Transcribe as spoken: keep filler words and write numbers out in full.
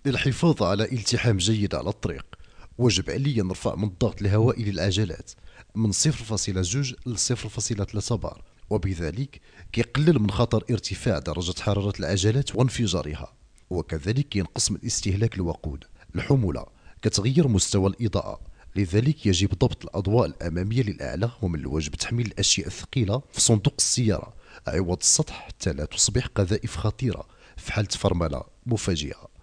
للحفاظ على التحام جيد على الطريق، واجب عليا نرفع من الضغط الهوائي للعجلات من صفر فاصلة جوج ل صفر فاصلة ثلاثة بار، وبذلك كيقلل من خطر ارتفاع درجة حرارة العجلات وانفجارها. وكذلك ينقص من استهلاك الوقود. الحمولة كتغير مستوى الإضاءة، لذلك يجب ضبط الأضواء الأمامية للأعلى، ومن الواجب تحميل الأشياء الثقيلة في صندوق السيارة عوض السطح حتى لا تصبح قذائف خطيرة في حالة فرملة مفاجئة.